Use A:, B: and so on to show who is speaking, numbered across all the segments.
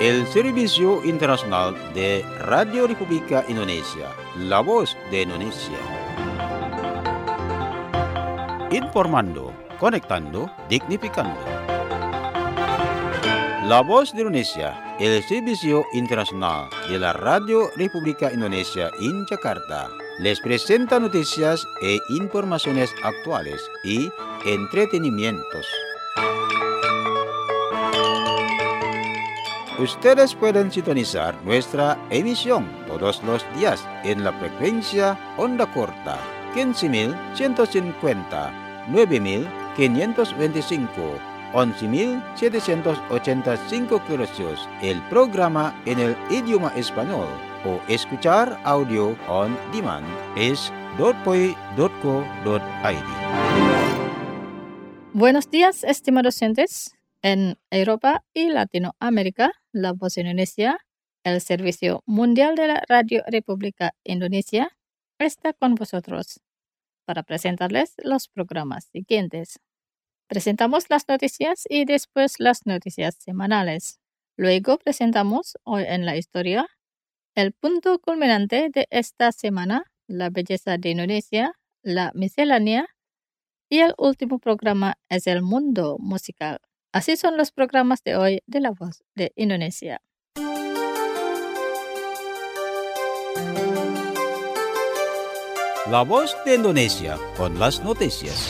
A: el Servicio Internacional de Radio República Indonesia, la voz de Indonesia. Informando, conectando, dignificando. La voz de Indonesia, el Servicio Internacional de la Radio República Indonesia en Jakarta, les presenta noticias e informaciones actuales y entretenimientos. Ustedes pueden sintonizar nuestra emisión todos los días en la frecuencia onda corta 15.150, 9.525, 11.785 kHz. El programa en el idioma español o escuchar audio on demand es .poi.co.id.
B: Buenos días, estimados oyentes. En Europa y Latinoamérica, la voz de Indonesia, el Servicio Mundial de la Radio República Indonesia, está con vosotros para presentarles los programas siguientes. Presentamos las noticias y después las noticias semanales. Luego presentamos Hoy en la Historia, el punto culminante de esta semana, la belleza de Indonesia, la miscelánea, y el último programa es el mundo musical. Así son los programas de hoy de La Voz de Indonesia.
A: La voz de Indonesia con las noticias.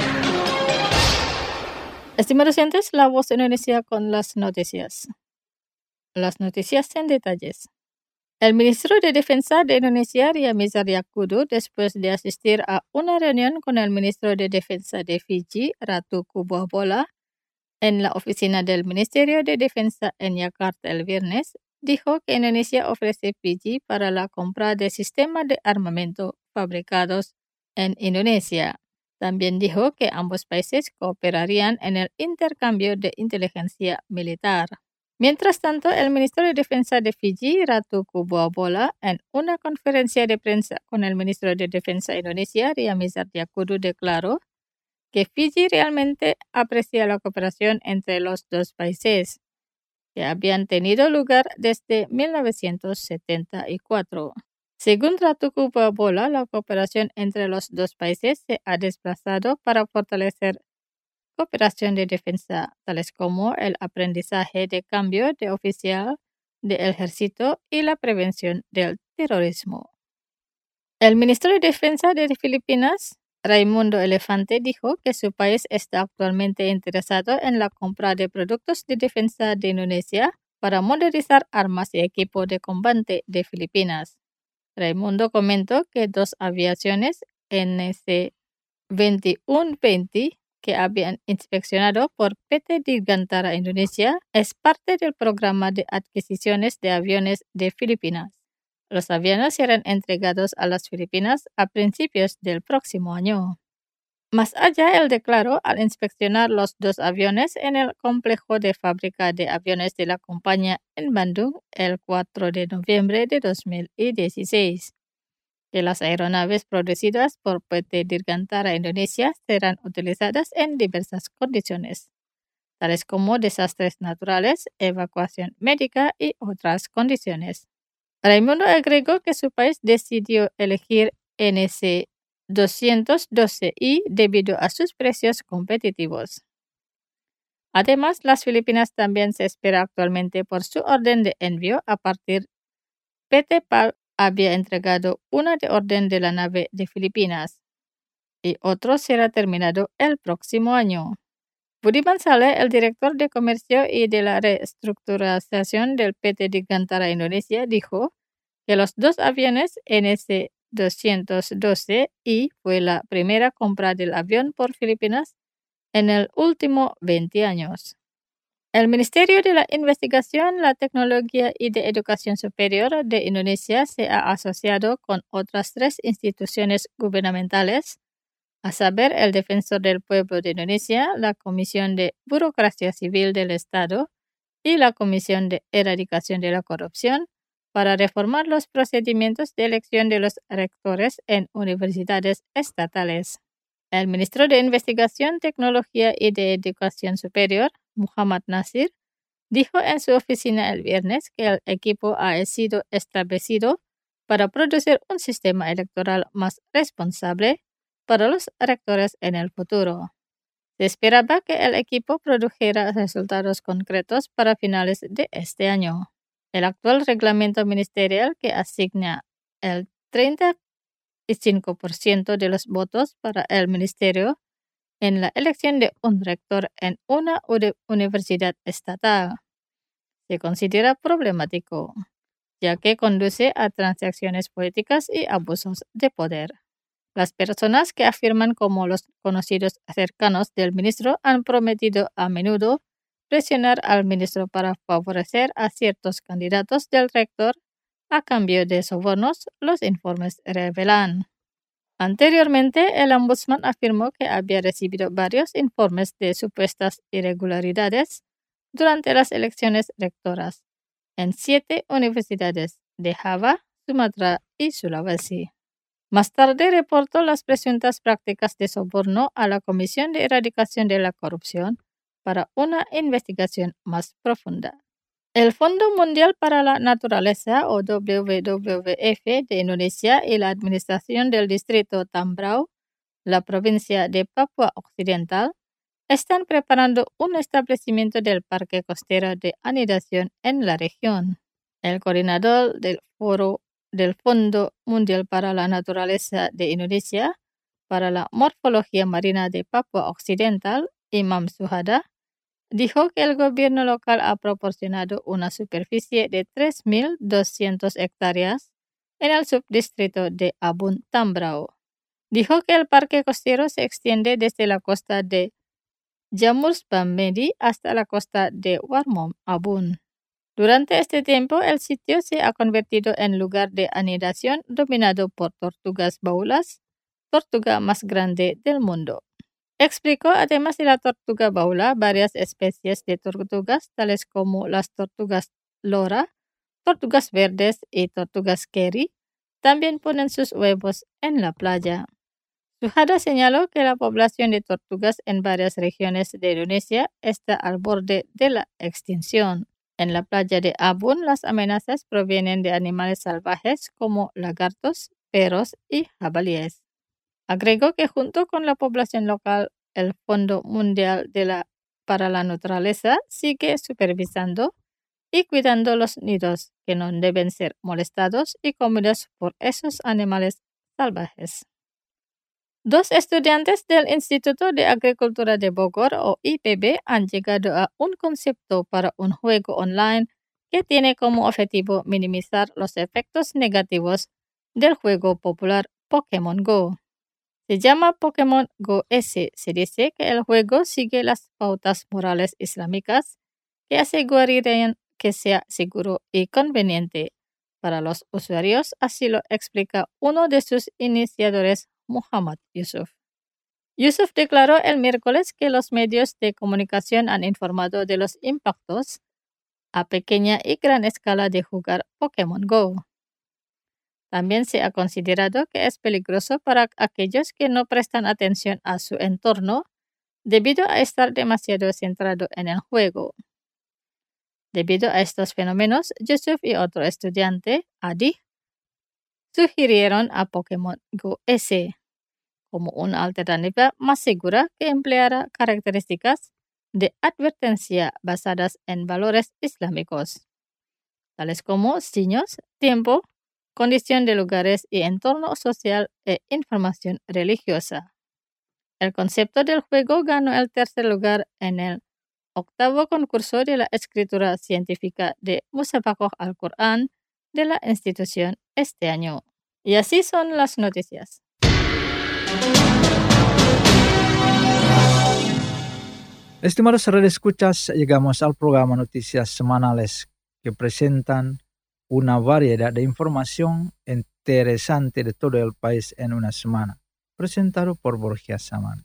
B: Estimados oyentes, La Voz de Indonesia con las noticias. Las noticias en detalles. El ministro de Defensa de Indonesia, Ria Mizar Yakudu, después de asistir a una reunión con el ministro de Defensa de Fiji, Ratu Kubwabola, en la oficina del Ministerio de Defensa en Yakarta el viernes, dijo que Indonesia ofrece Fiji para la compra de sistemas de armamento fabricados en Indonesia. También dijo que ambos países cooperarían en el intercambio de inteligencia militar. Mientras tanto, el ministro de Defensa de Fiji, Ratu Kubwabola, en una conferencia de prensa con el ministro de Defensa de Indonesia, Ria Mizar Yakudu, declaró que Fiji realmente aprecia la cooperación entre los dos países, que habían tenido lugar desde 1974. Según Ratu Kubwabola, la cooperación entre los dos países se ha desplazado para fortalecer cooperación de defensa, tales como el aprendizaje de cambio de oficial del ejército y la prevención del terrorismo. El ministro de Defensa de Filipinas, Raimundo Elefante, dijo que su país está actualmente interesado en la compra de productos de defensa de Indonesia para modernizar armas y equipo de combate de Filipinas. Raimundo comentó que dos aviones NC-2120 que habían inspeccionado por PT Dirgantara Indonesia es parte del programa de adquisiciones de aviones de Filipinas. Los aviones serán entregados a las Filipinas a principios del próximo año. Más allá, él declaró al inspeccionar los dos aviones en el complejo de fábrica de aviones de la compañía en Bandung el 4 de noviembre de 2016, que las aeronaves producidas por PT Dirgantara Indonesia serán utilizadas en diversas condiciones, tales como desastres naturales, evacuación médica y otras condiciones. Raimundo agregó que su país decidió elegir NC-212I debido a sus precios competitivos. Además, las Filipinas también se espera actualmente por su orden de envío a partir PT PAL había entregado una de orden de la nave de Filipinas y otro será terminado el próximo año. Budiman Saleh, el director de comercio y de la reestructuración del PT Dirgantara Indonesia, dijo que los dos aviones NC-212I fue la primera compra del avión por Filipinas en el último 20 años. El Ministerio de la Investigación, la Tecnología y de Educación Superior de Indonesia se ha asociado con otras 3 instituciones gubernamentales, a saber, el Defensor del Pueblo de Indonesia, la Comisión de Burocracia Civil del Estado y la Comisión de Erradicación de la Corrupción, para reformar los procedimientos de elección de los rectores en universidades estatales. El ministro de Investigación, Tecnología y de Educación Superior, Muhammad Nasir, dijo en su oficina el viernes que el equipo ha sido establecido para producir un sistema electoral más responsable para los rectores en el futuro. Se esperaba que el equipo produjera resultados concretos para finales de este año. El actual reglamento ministerial, que asigna el 35% de los votos para el ministerio en la elección de un rector en una universidad estatal, se considera problemático, ya que conduce a transacciones políticas y abusos de poder. Las personas que afirman como los conocidos cercanos del ministro han prometido a menudo presionar al ministro para favorecer a ciertos candidatos del rector a cambio de sobornos, los informes revelan. Anteriormente, el ombudsman afirmó que había recibido varios informes de supuestas irregularidades durante las elecciones rectoras en 7 universidades de Java, Sumatra y Sulawesi. Más tarde reportó las presuntas prácticas de soborno a la Comisión de Erradicación de la Corrupción para una investigación más profunda. El Fondo Mundial para la Naturaleza, o WWF, de Indonesia y la Administración del Distrito Tambrau, la provincia de Papua Occidental, están preparando un establecimiento del parque costero de anidación en la región. El coordinador del Fondo Mundial para la Naturaleza de Indonesia para la Morfología Marina de Papua Occidental, Imam Suhada, dijo que el gobierno local ha proporcionado una superficie de 3.200 hectáreas en el subdistrito de Abun Tambrau. Dijo que el parque costero se extiende desde la costa de Jammus Bamedi hasta la costa de Warmom Abun. Durante este tiempo, el sitio se ha convertido en lugar de anidación dominado por tortugas baulas, tortuga más grande del mundo. Explicó, además de la tortuga baula, varias especies de tortugas, tales como las tortugas lora, tortugas verdes y tortugas kerry, también ponen sus huevos en la playa. Suhada señaló que la población de tortugas en varias regiones de Indonesia está al borde de la extinción. En la playa de Abun, las amenazas provienen de animales salvajes como lagartos, perros y jabalíes. Agregó que junto con la población local, el Fondo Mundial para la Naturaleza sigue supervisando y cuidando los nidos que no deben ser molestados y comidos por esos animales salvajes. 2 estudiantes del Instituto de Agricultura de Bogor, o IPB, han llegado a un concepto para un juego online que tiene como objetivo minimizar los efectos negativos del juego popular Pokémon Go. Se llama Pokémon Go S. Se dice que el juego sigue las pautas morales islámicas que asegurarían que sea seguro y conveniente para los usuarios, así lo explica uno de sus iniciadores, Muhammad Yusuf. Yusuf declaró el miércoles que los medios de comunicación han informado de los impactos a pequeña y gran escala de jugar Pokémon Go. También se ha considerado que es peligroso para aquellos que no prestan atención a su entorno debido a estar demasiado centrado en el juego. Debido a estos fenómenos, Yusuf y otro estudiante, Adi, sugirieron a Pokémon Go S como una alternativa más segura que empleara características de advertencia basadas en valores islámicos, tales como signos, tiempo, condición de lugares y entorno social e información religiosa. El concepto del juego ganó el tercer lugar en el 8º concurso de la escritura científica de Musabaqah al-Qur'an de la institución este año. Y así son las noticias.
C: Estimados radioescuchas, llegamos al programa Noticias Semanales que presentan una variedad de información interesante de todo el país en una semana. Presentado por Borja Saman.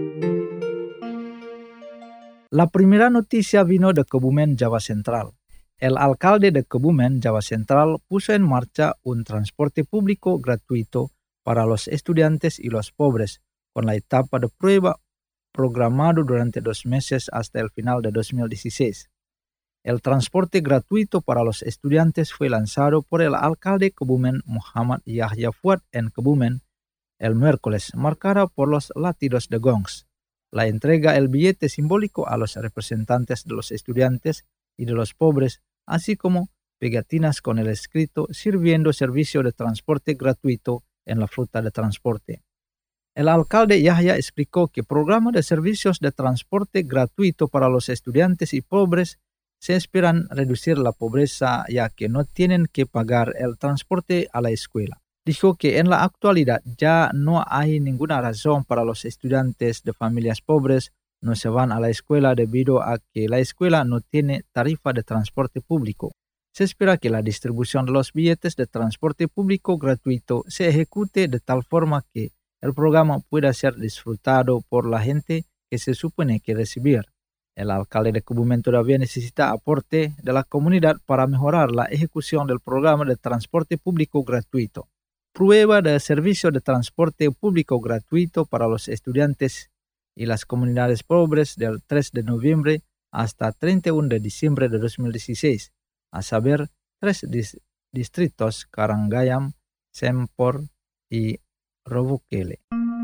C: La primera noticia vino de Kebumen, Java Central. El alcalde de Kebumen, Java Central, puso en marcha un transporte público gratuito para los estudiantes y los pobres, con la etapa de prueba programado durante 2 meses hasta el final de 2016. El transporte gratuito para los estudiantes fue lanzado por el alcalde Kebumen, Muhammad Yahya Fuad, en Kebumen el miércoles, marcada por los latidos de gongs. La entrega del billete simbólico a los representantes de los estudiantes y de los pobres, así como pegatinas con el escrito sirviendo servicio de transporte gratuito en la flota de transporte. El alcalde Yahya explicó que el programa de servicios de transporte gratuito para los estudiantes y pobres se esperan reducir la pobreza ya que no tienen que pagar el transporte a la escuela. Dijo que en la actualidad ya no hay ninguna razón para los estudiantes de familias pobres no se van a la escuela debido a que la escuela no tiene tarifa de transporte público. Se espera que la distribución de los billetes de transporte público gratuito se ejecute de tal forma que el programa pueda ser disfrutado por la gente que se supone que recibir. El alcalde de Kebumen todavía necesita aporte de la comunidad para mejorar la ejecución del programa de transporte público gratuito. Prueba de servicio de transporte público gratuito para los estudiantes y las comunidades pobres del 3 de noviembre hasta 31 de diciembre de 2016, a saber 3 distritos Karangayam, Sempor y Robokele.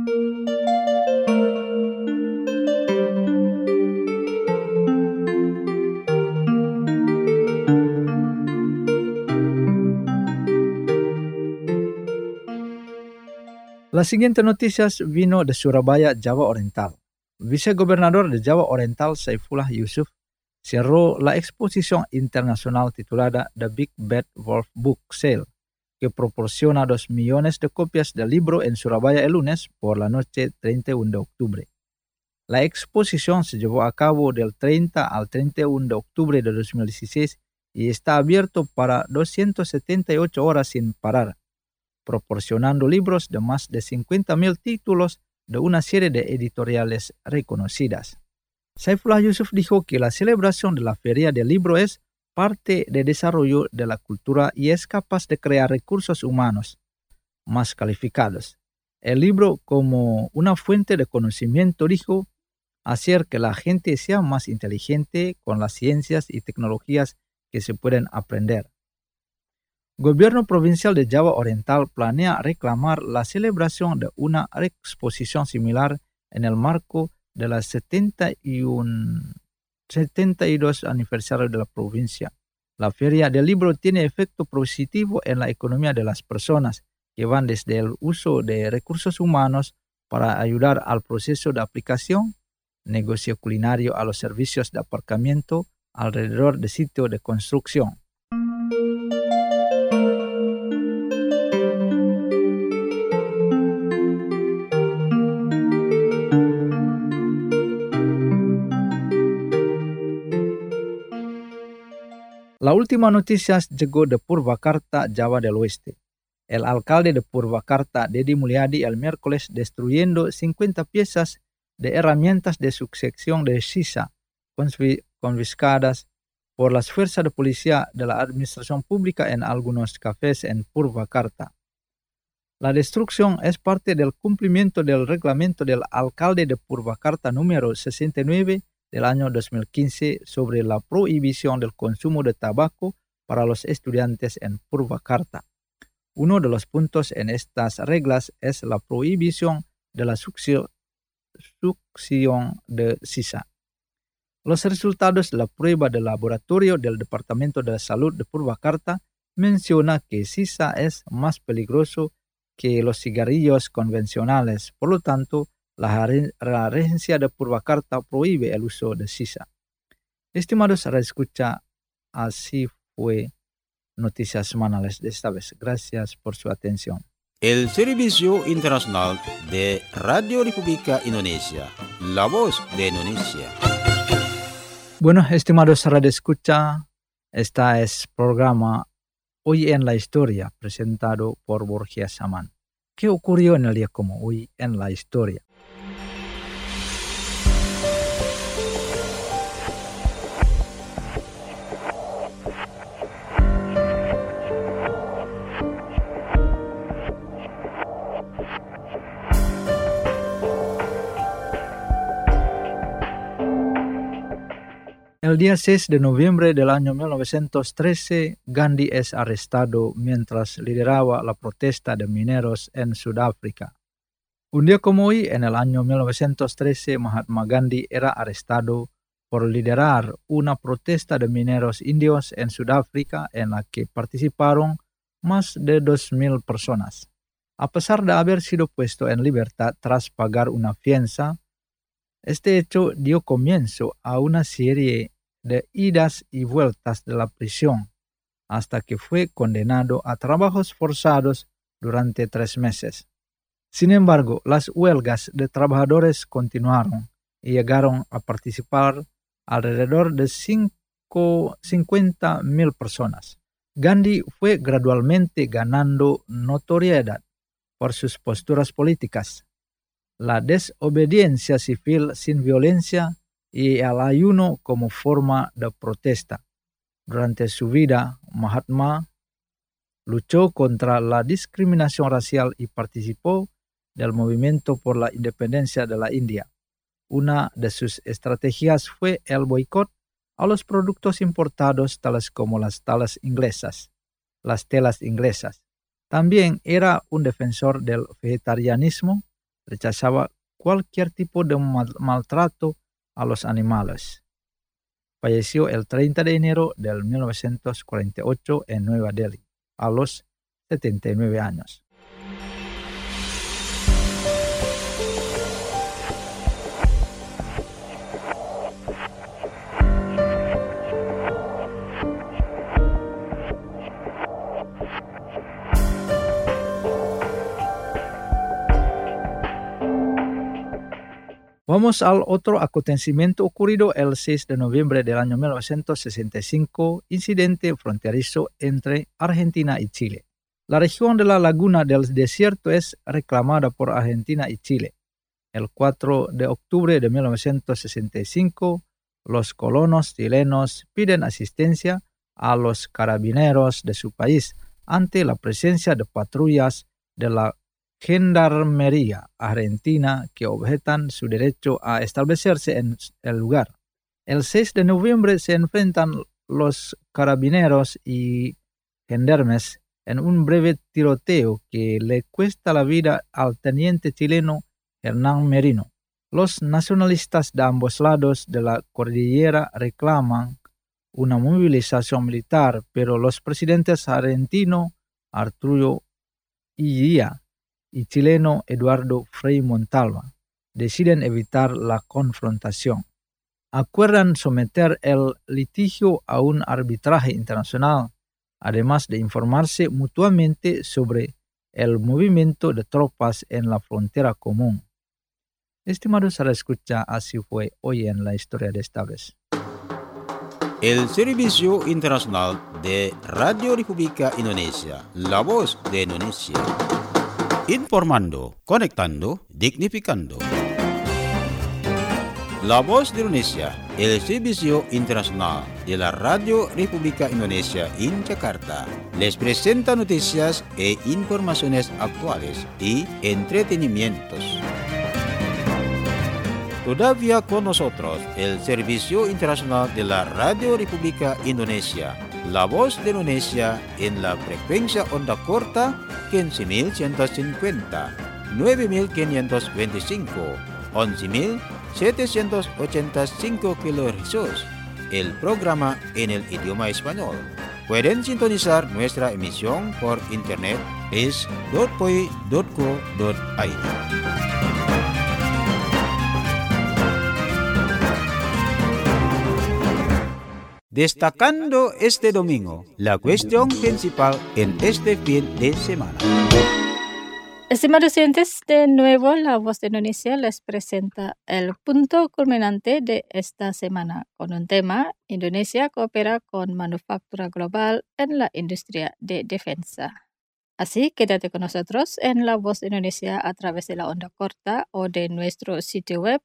C: La siguiente noticia vino de Surabaya, Java Oriental. Vicegobernador de Java Oriental, Saifullah Yusuf, cerró la exposición internacional titulada The Big Bad Wolf Book Sale, que proporciona 2 millones de copias del libro en Surabaya el lunes por la noche 31 de octubre. La exposición se llevó a cabo del 30 al 31 de octubre de 2016 y está abierto para 278 horas sin parar, proporcionando libros de más de 50,000 títulos de una serie de editoriales reconocidas. Saifullah Yusuf dijo que la celebración de la Feria del Libro es parte del desarrollo de la cultura y es capaz de crear recursos humanos más calificados. El libro como una fuente de conocimiento, dijo, hacer que la gente sea más inteligente con las ciencias y tecnologías que se pueden aprender. Gobierno provincial de Java Oriental planea reclamar la celebración de una exposición similar en el marco de la 72 aniversario de la provincia. La Feria del Libro tiene efecto positivo en la economía de las personas que van desde el uso de recursos humanos para ayudar al proceso de aplicación, negocio culinario a los servicios de aparcamiento alrededor de sitio de construcción. La última noticia llegó de Purwakarta, Java del Oeste. El alcalde de Purwakarta, Dedi Mulyadi, el miércoles destruyendo 50 piezas de herramientas de sucesión de sisa confiscadas por las fuerzas de policía de la administración pública en algunos cafés en Purwakarta. La destrucción es parte del cumplimiento del reglamento del alcalde de Purwakarta número 69 del año 2015 sobre la prohibición del consumo de tabaco para los estudiantes en Purwakarta. Uno de los puntos en estas reglas es la prohibición de la succión de sisa. Los resultados de la prueba de laboratorio del Departamento de Salud de Purwakarta menciona que sisa es más peligroso que los cigarrillos convencionales. Por lo tanto, la regencia de Purwakarta prohíbe el uso de sisa. Estimados radioescucha, así fue Noticias Semanales de esta vez. Gracias por su atención.
A: El Servicio Internacional de Radio República Indonesia, la voz de Indonesia.
C: Bueno, estimados radioescucha, este es programa Hoy en la Historia, presentado por Borgia Saman. ¿Qué ocurrió en el día como hoy en la historia? El día 6 de noviembre del año 1913, Gandhi es arrestado mientras lideraba la protesta de mineros en Sudáfrica. Un día como hoy, en el año 1913, Mahatma Gandhi era arrestado por liderar una protesta de mineros indios en Sudáfrica en la que participaron más de 2.000 personas. A pesar de haber sido puesto en libertad tras pagar una fianza, este hecho dio comienzo a una serie de idas y vueltas de la prisión, hasta que fue condenado a trabajos forzados durante 3 meses. Sin embargo, las huelgas de trabajadores continuaron y llegaron a participar alrededor de 50.000 personas. Gandhi fue gradualmente ganando notoriedad por sus posturas políticas, la desobediencia civil sin violencia y el ayuno como forma de protesta. Durante su vida, Mahatma luchó contra la discriminación racial y participó del movimiento por la independencia de la India. Una de sus estrategias fue el boicot a los productos importados tales como las telas inglesas. También era un defensor del vegetarianismo, rechazaba cualquier tipo de maltrato a los animales. Falleció el 30 de enero del 1948 en Nueva Delhi, a los 79 años. Vamos al otro acontecimiento ocurrido el 6 de noviembre del año 1965, incidente fronterizo entre Argentina y Chile. La región de la Laguna del Desierto es reclamada por Argentina y Chile. El 4 de octubre de 1965, los colonos chilenos piden asistencia a los carabineros de su país ante la presencia de patrullas de la Gendarmería argentina que objetan su derecho a establecerse en el lugar. El 6 de noviembre se enfrentan los carabineros y gendarmes en un breve tiroteo que le cuesta la vida al teniente chileno Hernán Merino. Los nacionalistas de ambos lados de la cordillera reclaman una movilización militar, pero los presidentes argentino Arturo Illia y chileno Eduardo Frei Montalva deciden evitar la confrontación. Acuerdan someter el litigio a un arbitraje internacional, además de informarse mutuamente sobre el movimiento de tropas en la frontera común. Estimados a la escucha, así fue hoy en la historia de esta vez.
A: El Servicio Internacional de Radio República Indonesia, la voz de Indonesia. Informando, conectando, dignificando. La voz de Indonesia, el Servicio Internacional de la Radio República Indonesia en Jakarta, les presenta noticias e informaciones actuales y entretenimientos. Todavía con nosotros el Servicio Internacional de la Radio República Indonesia, la voz de Indonesia en la frecuencia onda corta 15.150, 9.525, 11.785 kHz, el programa en el idioma español. Pueden sintonizar nuestra emisión por internet es.poi.co.id. Destacando este domingo, la cuestión principal en este fin de semana.
B: Estimados oyentes, de nuevo La Voz de Indonesia les presenta el punto culminante de esta semana con un tema: Indonesia coopera con manufactura global en la industria de defensa. Así, quédate con nosotros en La Voz de Indonesia a través de la onda corta o de nuestro sitio web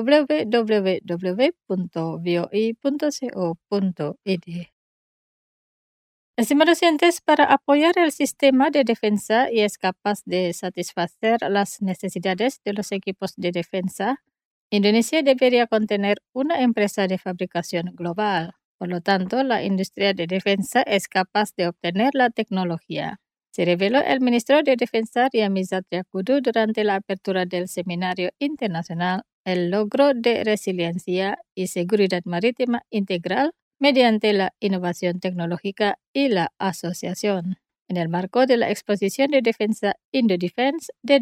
B: www.voi.co.id. Estimados oyentes, para apoyar el sistema de defensa y es capaz de satisfacer las necesidades de los equipos de defensa, Indonesia debería contener una empresa de fabricación global. Por lo tanto, la industria de defensa es capaz de obtener la tecnología. Se reveló el ministro de Defensa Ryamizat Yakudu durante la apertura del Seminario Internacional El Logro de Resiliencia y Seguridad Marítima Integral mediante la innovación tecnológica y la asociación, en el marco de la exposición de defensa Indodefense de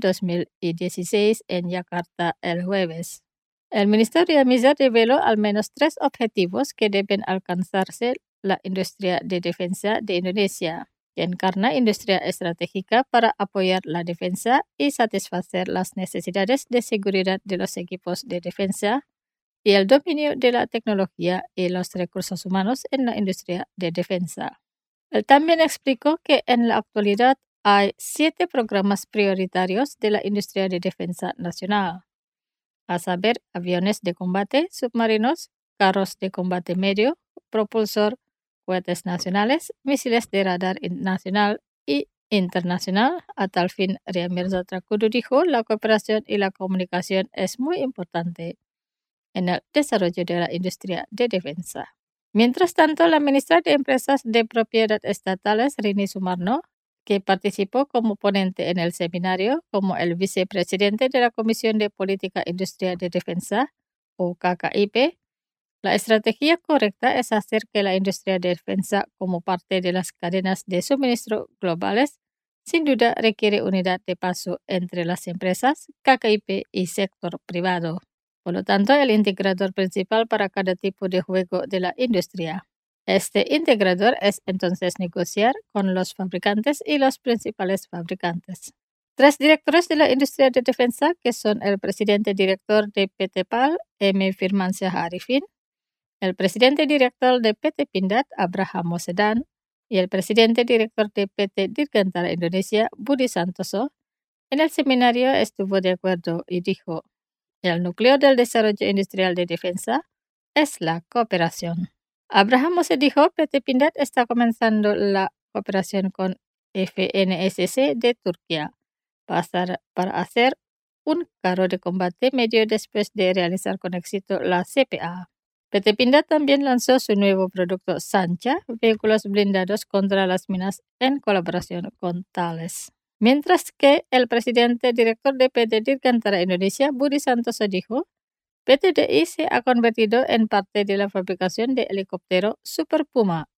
B: 2016 en Yakarta el jueves. El ministro Ryamizat reveló al menos 3 objetivos que deben alcanzarse la industria de defensa de Indonesia, que encarna industria estratégica para apoyar la defensa y satisfacer las necesidades de seguridad de los equipos de defensa y el dominio de la tecnología y los recursos humanos en la industria de defensa. Él también explicó que en la actualidad hay 7 programas prioritarios de la industria de defensa nacional, a saber, aviones de combate, submarinos, carros de combate medio, propulsor, cohetes nacionales, misiles de radar nacional y internacional. A tal fin, Ryamizat Yakudu dijo, la cooperación y la comunicación es muy importante en el desarrollo de la industria de defensa. Mientras tanto, la ministra de Empresas de Propiedad Estatales, Rini Sumarno, que participó como ponente en el seminario como el vicepresidente de la Comisión de Política Industrial de Defensa, o KKIP, la estrategia correcta es hacer que la industria de defensa como parte de las cadenas de suministro globales sin duda requiere unidad de paso entre las empresas, KKIP y sector privado. Por lo tanto, el integrador principal para cada tipo de juego de la industria. Este integrador es entonces negociar con los fabricantes y los principales fabricantes. 3 directores de la industria de defensa, que son el presidente director de PT PAL, M. Firmansyah Arifin, el presidente director de PT Pindad, Abraham Mosedan, y el presidente director de PT Dirgantara Indonesia, Budi Santoso, en el seminario estuvo de acuerdo y dijo, el núcleo del desarrollo industrial de defensa es la cooperación. Abraham Mose dijo, PT Pindad está comenzando la cooperación con FNSC de Turquía para hacer un carro de combate medio después de realizar con éxito la CPA. PT Pindad también lanzó su nuevo producto Sancha, vehículos blindados contra las minas en colaboración con Thales. Mientras que el presidente director de PT Dirgantara Indonesia, Budi Santoso, dijo, PTDI se ha convertido en parte de la fabricación de helicóptero Super Puma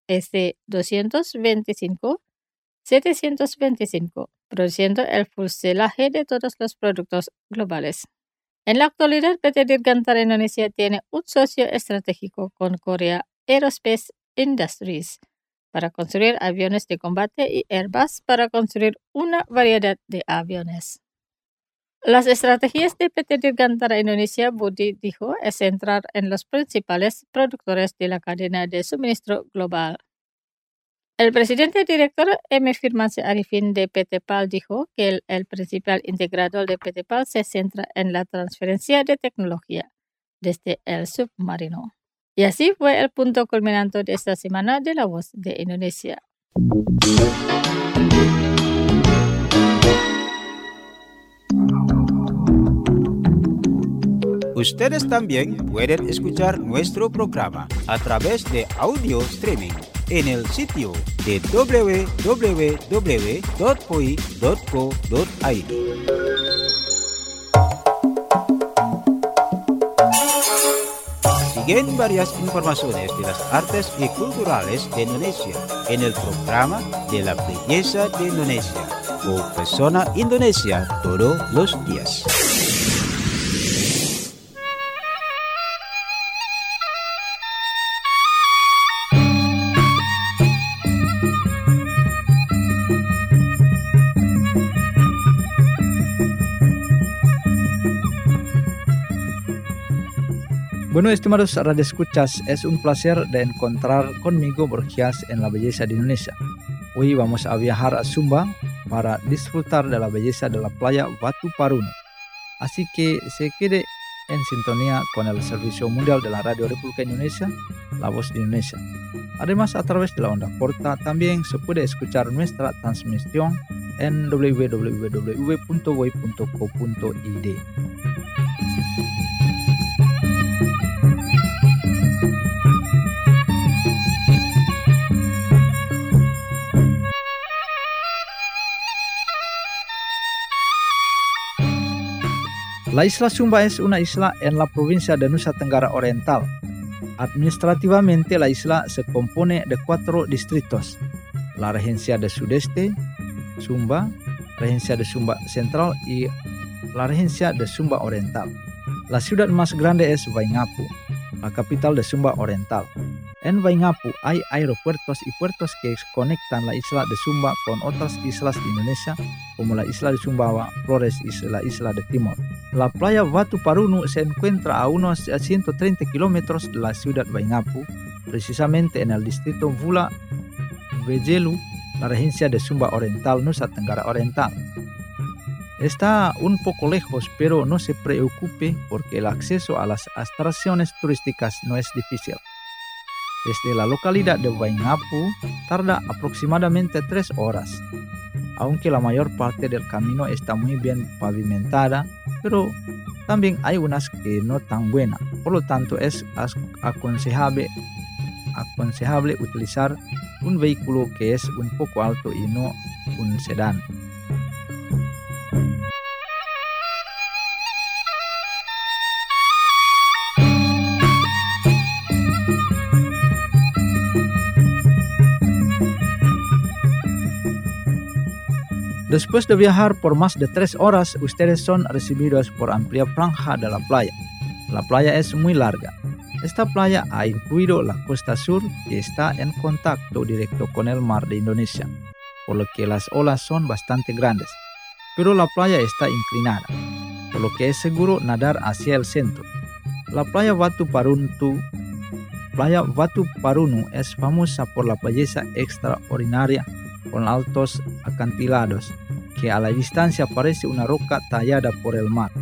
B: SC-225-725, produciendo el fuselaje de todos los productos globales. En la actualidad, PT Dirgantara Indonesia tiene un socio estratégico con Korea Aerospace Industries para construir aviones de combate y Airbus para construir una variedad de aviones. Las estrategias de PT Dirgantara Indonesia, Budi dijo, es centrar en los principales productores de la cadena de suministro global. El presidente director M. Firmansyah Arifin de PT PAL dijo que el principal integrador de PT PAL se centra en la transferencia de tecnología desde el submarino. Y así fue el punto culminante de esta semana de La Voz de Indonesia.
A: Ustedes también pueden escuchar nuestro programa a través de audio streaming en el sitio de www.poi.co.id. Siguen varias informaciones de las artes y culturales de Indonesia en el programa de la belleza de Indonesia o Persona Indonesia todos los días.
C: Bueno, estimados radioescuchas, es un placer de encontrar conmigo Borgias en la belleza de Indonesia. Hoy vamos a viajar a Sumba para disfrutar de la belleza de la playa Batu Paruno. Así que se quede en sintonía con el Servicio Mundial de la Radio República Indonesia, La Voz de Indonesia. Además, a través de la onda corta también se puede escuchar nuestra transmisión en www.voi.co.id. La isla Sumba es una isla en la provincia de Nusa Tenggara Oriental. Administrativamente la isla se compone de 4 distritos: la Regencia de Sudeste, Sumba, Regencia de Sumba Central y la Regencia de Sumba Oriental. La ciudad más grande es Waingapu, la capital de Sumba Oriental. En Waingapu hay aeropuertos y puertos que conectan la isla de Sumba con otras islas de Indonesia, como la isla de Sumbawa, Flores y la isla de Timor. La playa Watu Parunu se encuentra a unos 130 kilómetros de la ciudad Waingapu, precisamente en el distrito Vula Vejelu, la regencia de Sumba Oriental, Nusa Tenggara Oriental. Está un poco lejos, pero no se preocupe porque el acceso a las atracciones turísticas no es difícil. Desde la localidad de Waingapu tarda aproximadamente 3 horas, aunque la mayor parte del camino está muy bien pavimentada, pero también hay unas que no tan buenas. Por lo tanto, es aconsejable utilizar un vehículo que es un poco alto y no un sedán. Después de viajar por más de 3 horas, ustedes son recibidos por amplia franja de la playa. La playa es muy larga. Esta playa ha incluido la costa sur, que está en contacto directo con el mar de Indonesia, por lo que las olas son bastante grandes. Pero la playa está inclinada, por lo que es seguro nadar hacia el centro. La playa Watu Parunu es famosa por la belleza extraordinaria con altos acantilados, que a la distancia parece una roca tallada por el mar.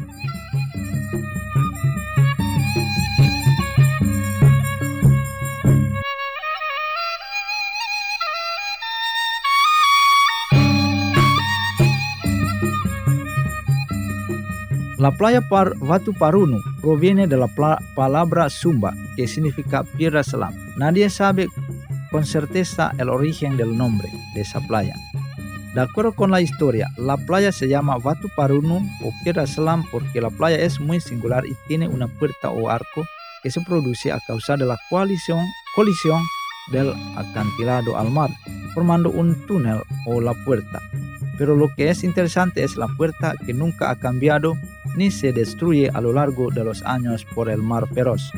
C: La playa Watu Parunu proviene de la palabra Sumba, que significa piedra selam. Nadie sabe con certeza el origen del nombre de esa playa. De acuerdo con la historia, la playa se llama Watu Parunu o piedra selam porque la playa es muy singular y tiene una puerta o arco que se produce a causa de la colisión del acantilado al mar, formando un túnel o la puerta. Pero lo que es interesante es la puerta, que nunca ha cambiado ni se destruye a lo largo de los años por el mar feroz.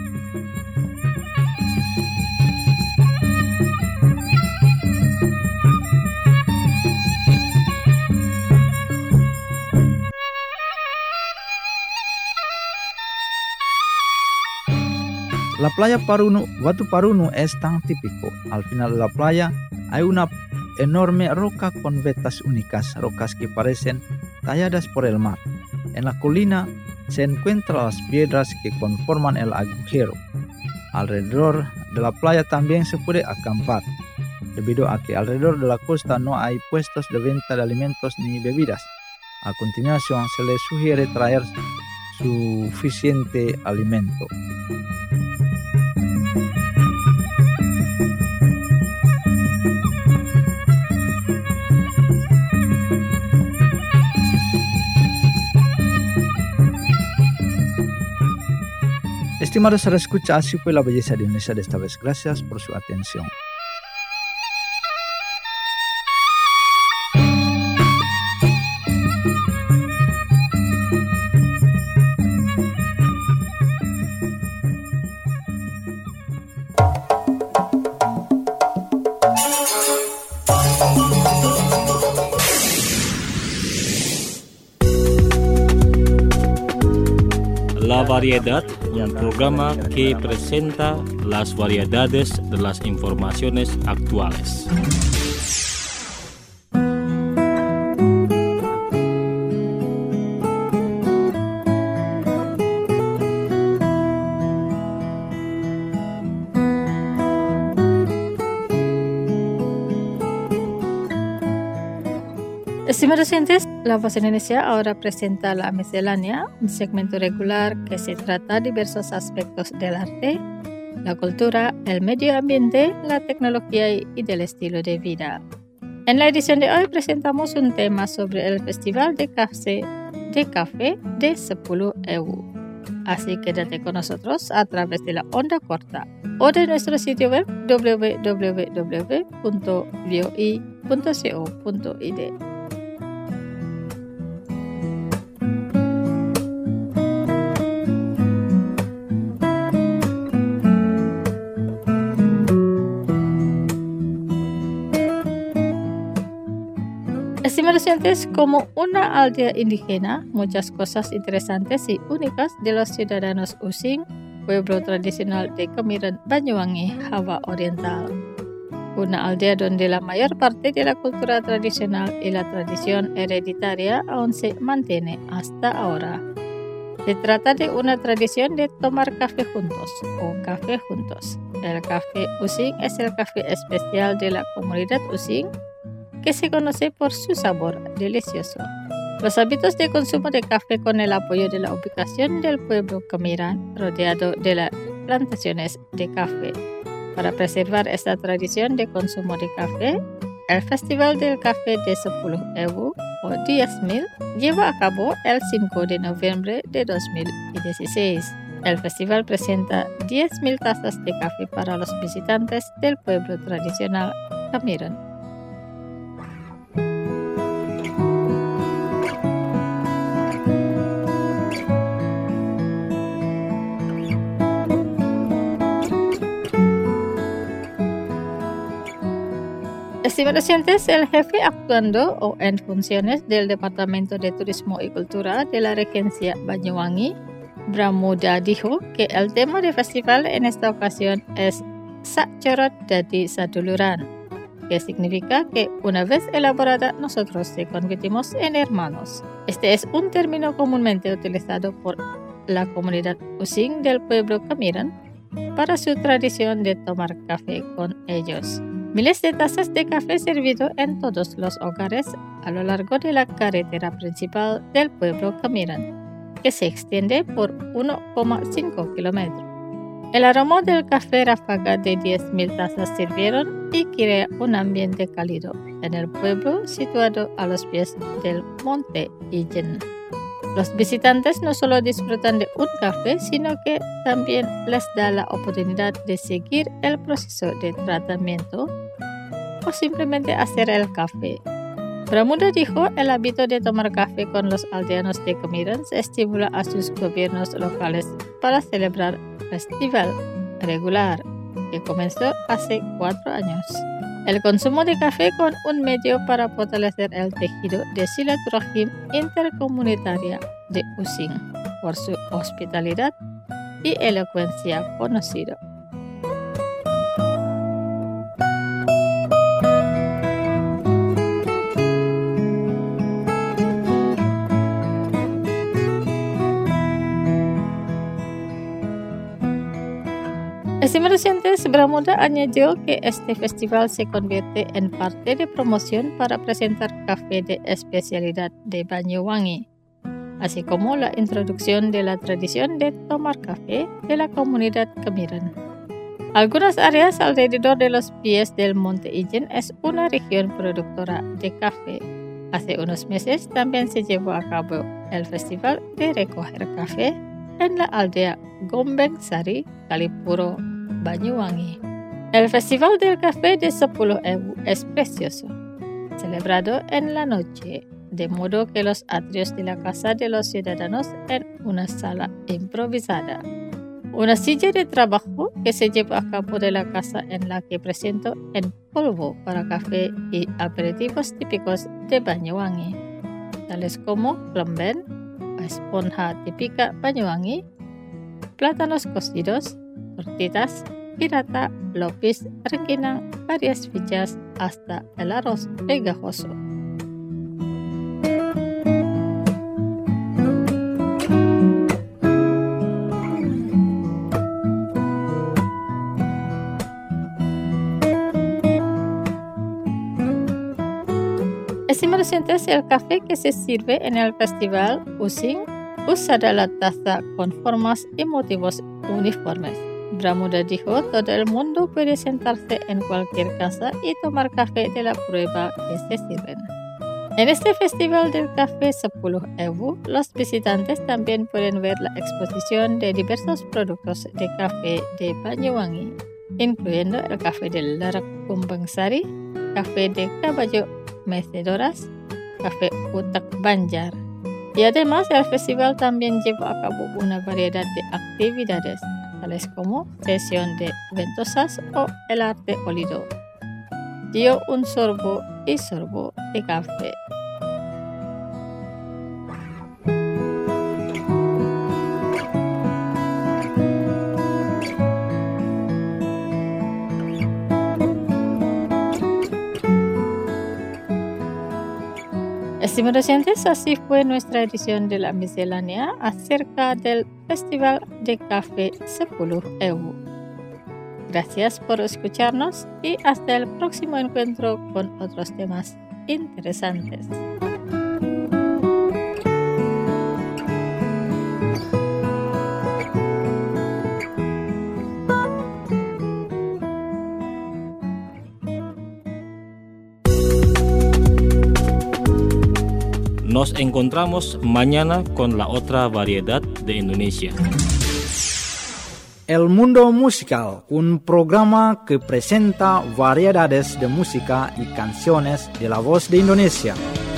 C: La playa Watu Parunu es tan típico. Al final de la playa hay una enorme roca con vetas únicas, rocas que parecen talladas por el mar. En la colina se encuentran las piedras que conforman el agujero. Alrededor de la playa también se puede acampar, debido a que alrededor de la costa no hay puestos de venta de alimentos ni bebidas. A continuación se les sugiere traer suficiente alimento. Estimados escucha, así fue la belleza de Indonesia de esta vez. Gracias por su atención.
D: La Variedad, un programa que presenta las variedades de las informaciones actuales.
B: Estimados oyentes, La Voz Indonesia ahora presenta La Miscelánea, un segmento regular que se trata de diversos aspectos del arte, la cultura, el medio ambiente, la tecnología y del estilo de vida. En la edición de hoy presentamos un tema sobre el Festival de Café de café de 10.000. Así quédate con nosotros a través de la onda corta o de nuestro sitio web www.voi.co.id. Estimados oyentes, como una aldea indígena, muchas cosas interesantes y únicas de los ciudadanos Using, pueblo tradicional de Kemiren, Banyuwangi, Java Oriental. Una aldea donde la mayor parte de la cultura tradicional y la tradición hereditaria aún se mantiene hasta ahora. Se trata de una tradición de tomar café juntos o café juntos. El café Using es el café especial de la comunidad Using, que se conoce por su sabor delicioso. Los hábitos de consumo de café con el apoyo de la ubicación del pueblo Kemiren, rodeado de las plantaciones de café. Para preservar esta tradición de consumo de café, el Festival del Café de 10.000 o 10.000 lleva a cabo el 5 de noviembre de 2016. El festival presenta 10.000 tazas de café para los visitantes del pueblo tradicional Kemiren. Estimados oyentes, el jefe actuando o en funciones del Departamento de Turismo y Cultura de la Regencia Banyuwangi, Bramuda, dijo que el tema del festival en esta ocasión es Sakcorot Dadi Saduluran, que significa que una vez elaborada nosotros se convertimos en hermanos. Este es un término comúnmente utilizado por la comunidad Using del pueblo Kemiren para su tradición de tomar café con ellos. Miles de tazas de café servido en todos los hogares a lo largo de la carretera principal del pueblo Kemiren, que se extiende por 1,5 kilómetros. El aroma del café ráfaga de 10.000 tazas sirvieron y crea un ambiente cálido en el pueblo situado a los pies del monte Ijen. Los visitantes no solo disfrutan de un café, sino que también les da la oportunidad de seguir el proceso de tratamiento o simplemente hacer el café. Bramuda dijo, el hábito de tomar café con los aldeanos de Kemiren estimula a sus gobiernos locales para celebrar el festival regular que comenzó hace 4 años. El consumo de café con un medio para fortalecer el tejido de silaturahim intercomunitaria de Using por su hospitalidad y elocuencia conocido. Estimados oyentes, Bramuda añadió que este festival se convierte en parte de promoción para presentar café de especialidad de Banyuwangi, así como la introducción de la tradición de tomar café de la comunidad Kemiren. Algunas áreas alrededor de los pies del monte Ijen es una región productora de café. Hace unos meses también se llevó a cabo el festival de recoger café en la aldea Gombeng Sari, Kalipuro, Banyuwangi. El Festival del Café de 10.000 es precioso, celebrado en la noche, de modo que los atrios de la casa de los ciudadanos en una sala improvisada. Una silla de trabajo que se lleva a cabo de la casa en la que presento en polvo para café y aperitivos típicos de Banyuwangi, tales como klomben, esponja típica Banyuwangi, plátanos cocidos, tortitas, pirata, lopis, rengginang, varias fichas, hasta el arroz pegajoso. Estimados oyentes, el café que se sirve en el festival Using usa la taza con formas y motivos uniformes. Bramuda dijo, todo el mundo puede sentarse en cualquier casa y tomar café de la prueba que se sirven. En este Festival del Café 10.000, los visitantes también pueden ver la exposición de diversos productos de café de Banyuwangi, incluyendo el café de Larak Kumbang Sari, café de Caballo Mecedoras, café Utak Banjar. Y además el festival también lleva a cabo una variedad de actividades, tales como sesión de ventosas o el arte olido. Dio un sorbo y sorbo de café. Estimados oyentes, así fue nuestra edición de la miscelánea acerca del Festival de Café 10.000. Gracias por escucharnos y hasta el próximo encuentro con otros temas interesantes.
D: Nos encontramos mañana con la otra variedad de Indonesia.
C: El Mundo Musical, un programa que presenta variedades de música y canciones de la voz de Indonesia.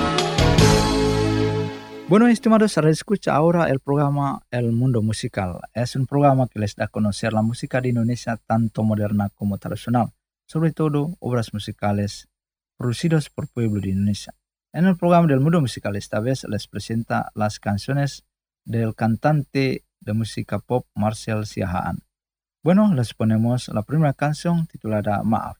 C: Bueno, estimados, escucha ahora el programa El Mundo Musical. Es un programa que les da a conocer la música de Indonesia, tanto moderna como tradicional, sobre todo obras musicales producidas por pueblo de Indonesia. En el programa del Mundo Musical esta vez les presenta las canciones del cantante de música pop Marcel Siahaan. Bueno, les ponemos la primera canción titulada Maaf.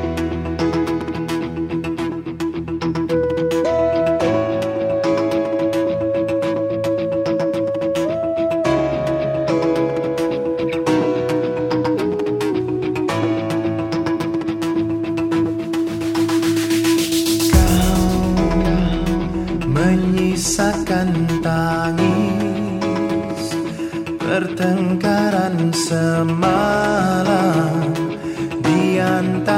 E: Menyisakan tangis pertengkaran semalam di antara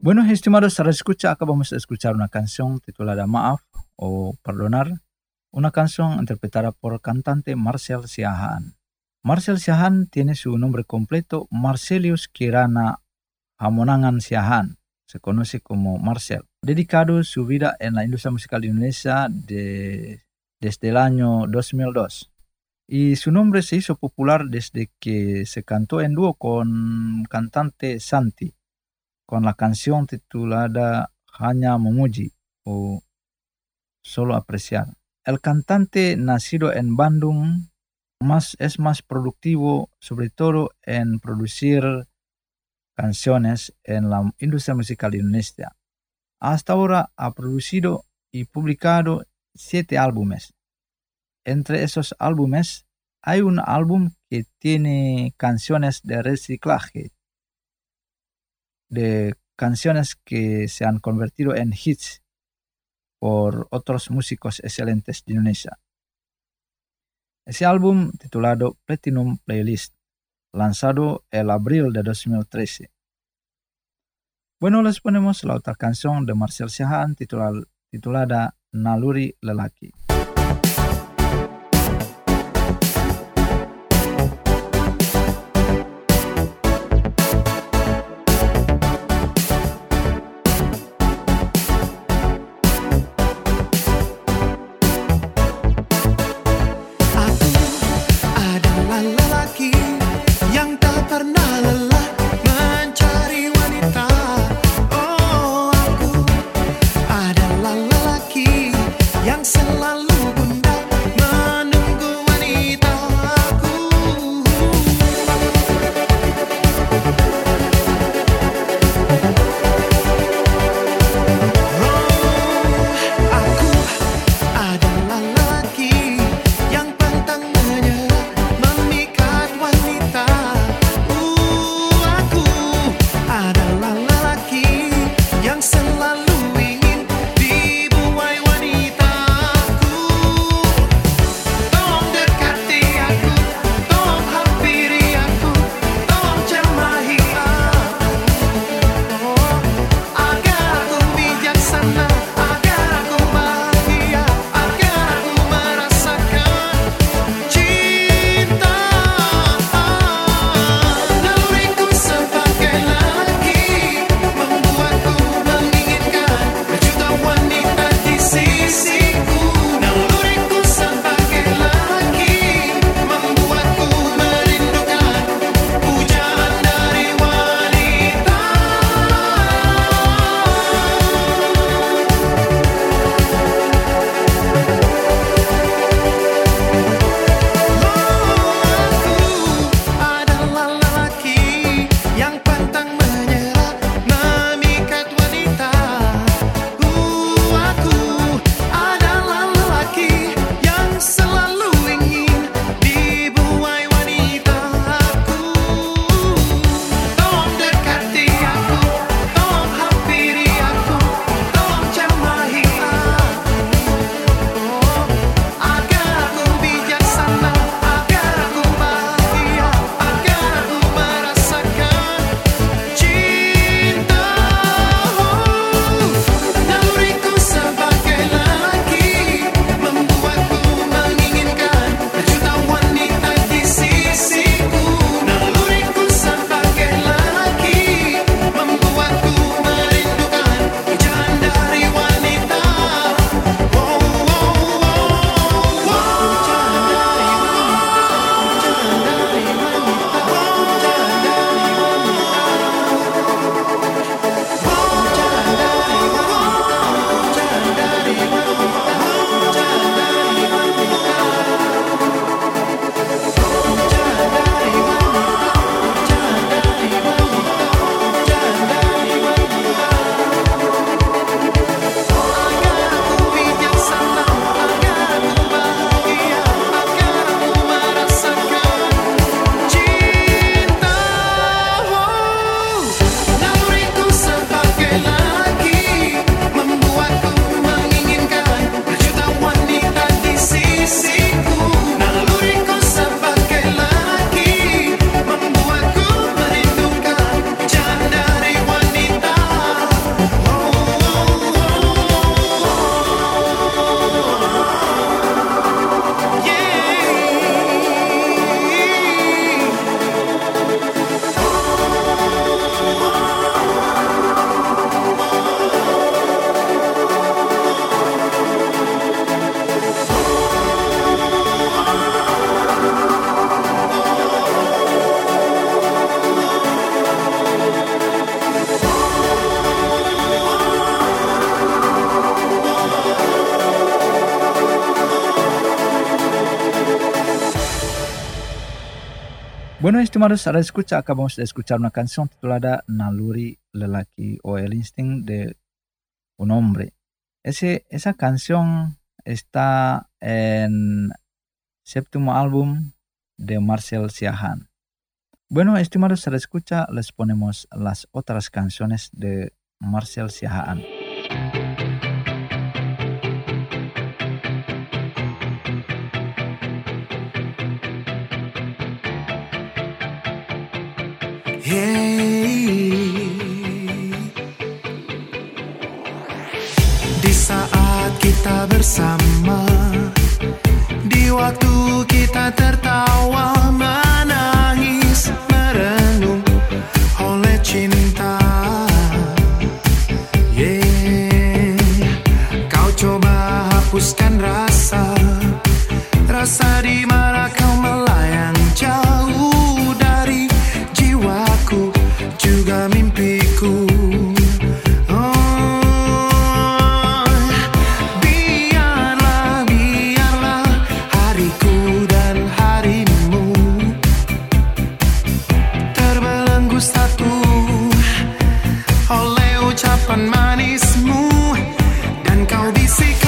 C: Bueno, estimados escucha, acabamos de escuchar una canción titulada Maaf o Perdonar, una canción interpretada por cantante Marcel Siahaan. Marcel Siahaan tiene su nombre completo Marcelius Kirana Hamonangan Siahaan, se conoce como Marcel. Dedicado su vida en la industria musical de Indonesia desde el año 2002. Y su nombre se hizo popular desde que se cantó en dúo con cantante Santi, con la canción titulada Hanya Memuji o Solo Apreciar. El cantante nacido en Bandung es más productivo, sobre todo en producir canciones en la industria musical de Indonesia. Hasta ahora ha producido y publicado 7 álbumes. Entre esos álbumes hay un álbum que tiene canciones de reciclaje, de canciones que se han convertido en hits por otros músicos excelentes de Indonesia. Ese álbum titulado Platinum Playlist, lanzado en abril de 2013. Bueno, les ponemos la otra canción de Marcel Siahaan titulada Naluri Lelaki.
E: Yang pantang menyerah, memikat wanita.
C: Bueno, estimados radio escucha, acabamos de escuchar una canción titulada Naluri Lelaki o El Instinto de un Hombre. Esa canción está en séptimo álbum de Marcel Siahaan. Bueno, estimados radio escucha, les ponemos las otras canciones de Marcel Siahaan.
E: Di saat kita bersama, di waktu kita tertawa, menangis, merenung oleh cinta. Kau coba hapuskan rasa di mana kau melayang jauh dari jiwaku, juga mimpiku. Biarlah hariku dan harimu terbelenggu satu oleh ucapan manismu, dan kau bisikkan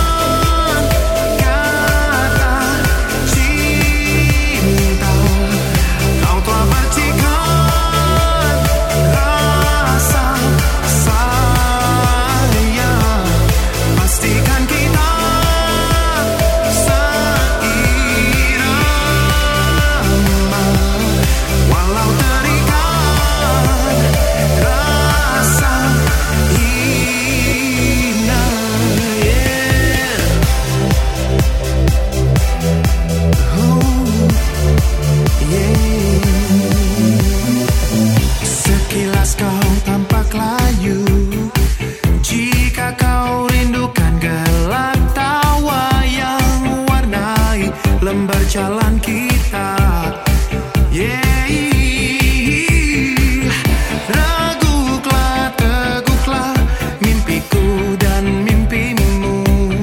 E: jalan kita, ragulah, teguklah mimpiku dan mimpimu,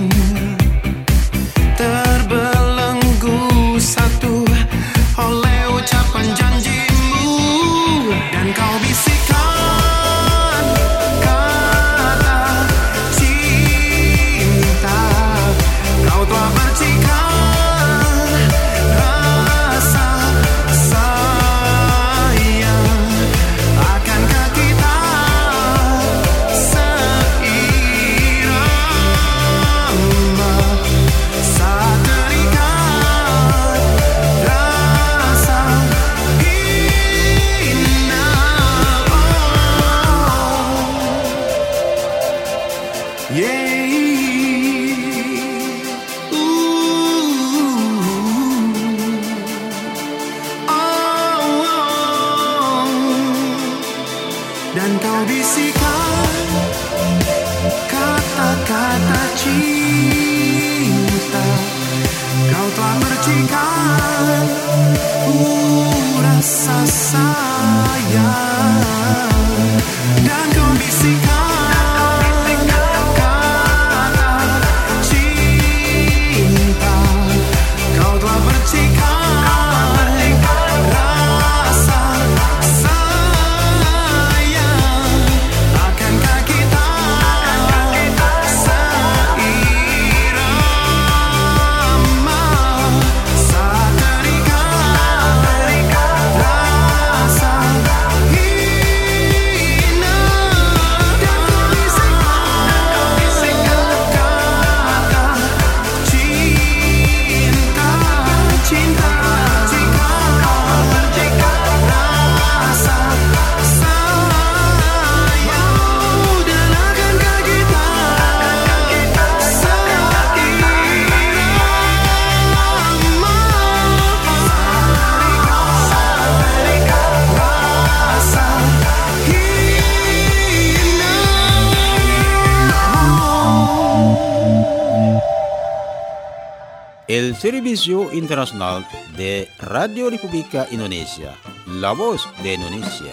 E: terbelenggu satu oleh ucapan janjimu, dan kau bisikkan kata cinta, kau telah percikan dan kau bisikan kata-kata cinta, kau telah mercikan rasa sayang, dan kau bisikan kata cinta, kau telah mercikan
A: El Servicio Internacional de Radio República Indonesia, La Voz de Indonesia.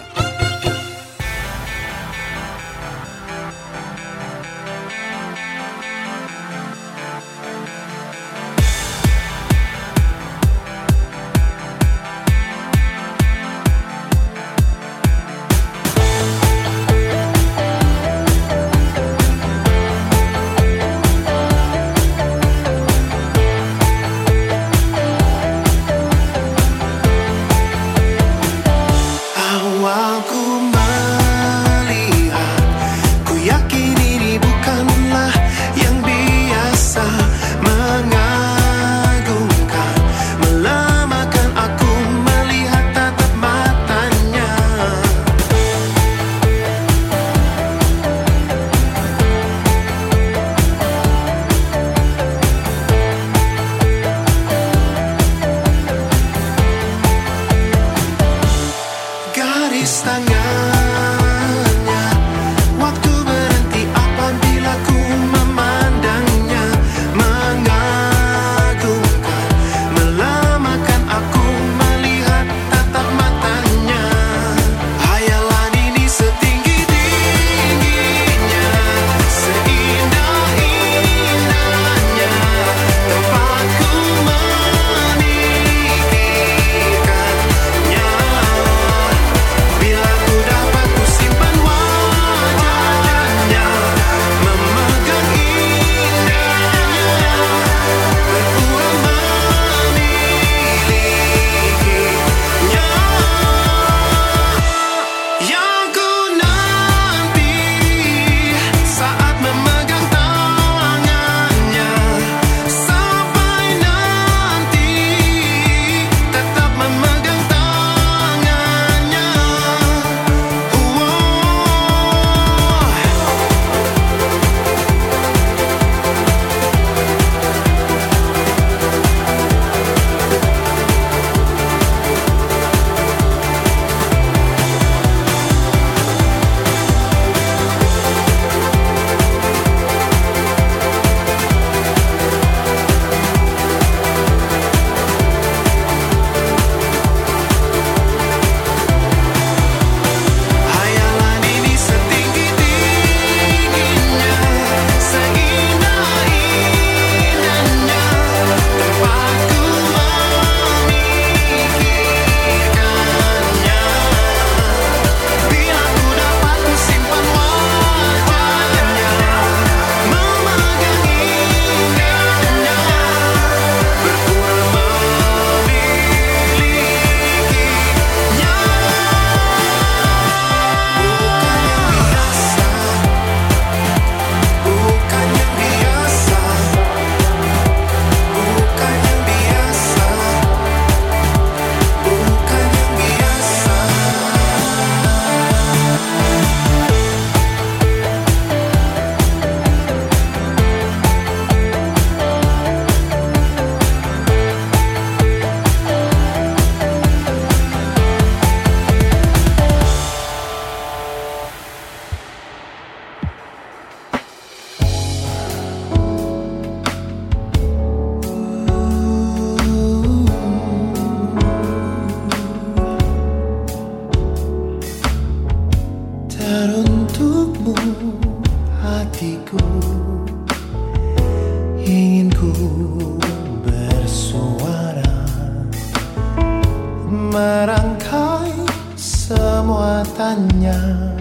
E: merangkai semua tanya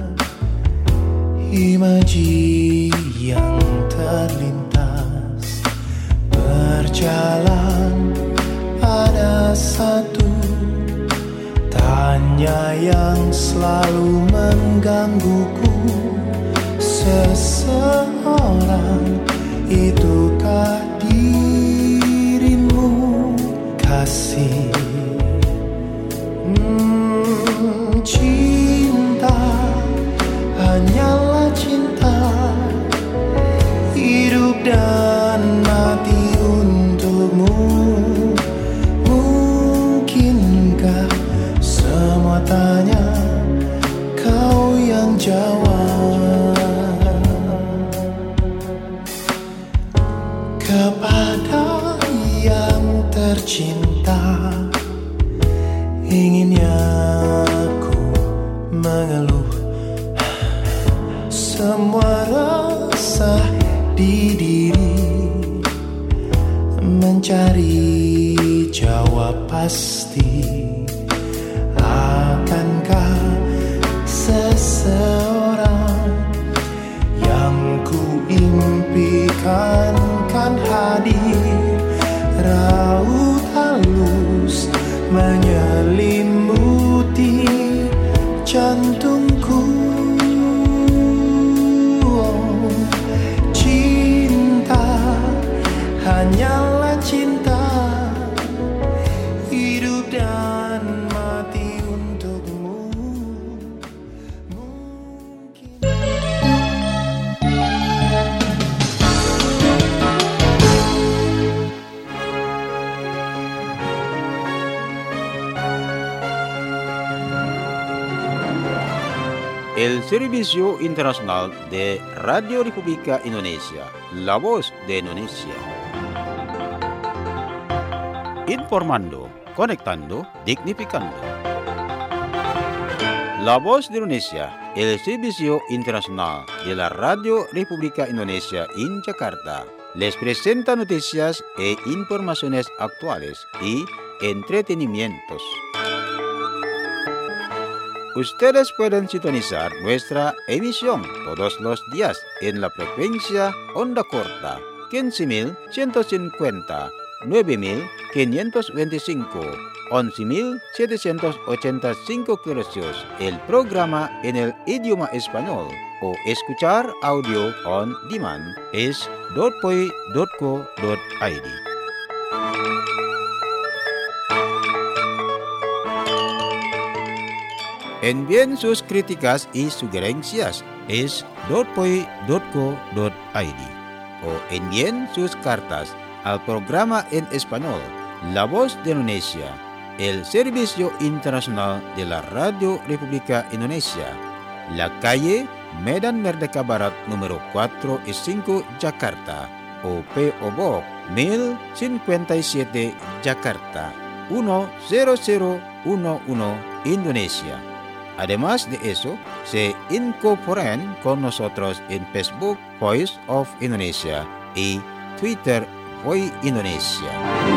E: imaji yang terlintas, berjalan pada satu tanya yang selalu menggangguku. Seseorang, itukah dirimu, kasih? Cinta hanyalah cinta, hidup dan mati untukmu. Mungkinkah semua tanya kau yang jawab? Kepada yang tercinta, inginnya aku mengeluh semua rasa di diri, mencari jawab pasti. Akankah seseorang yang ku impikan kan hadir, raut halus menyelimuti jantungku. Cinta hanyalah cinta, hidup dan mati untukmu.
A: El Servicio Internacional de Radio República Indonesia, La Voz de Indonesia. Informando, conectando, dignificando. La Voz de Indonesia, el Servicio Internacional de la Radio República Indonesia en Jakarta, les presenta noticias e informaciones actuales y entretenimientos. Ustedes pueden sintonizar nuestra emisión todos los días en la frecuencia onda corta 15.150, 9.525, 11.785 kHz. El programa en el idioma español o escuchar audio on demand es .poi.co.id. Envíen sus críticas y sugerencias es .poi.co.id o envíen sus cartas al programa en español La Voz de Indonesia, el Servicio Internacional de la Radio República Indonesia, la calle Medan Merdeka Barat número 4 y 5 Jakarta o P.O. Box 1057 Jakarta 10011 Indonesia. Además de eso, se incorporan con nosotros en Facebook Voice of Indonesia y Twitter Voice Indonesia.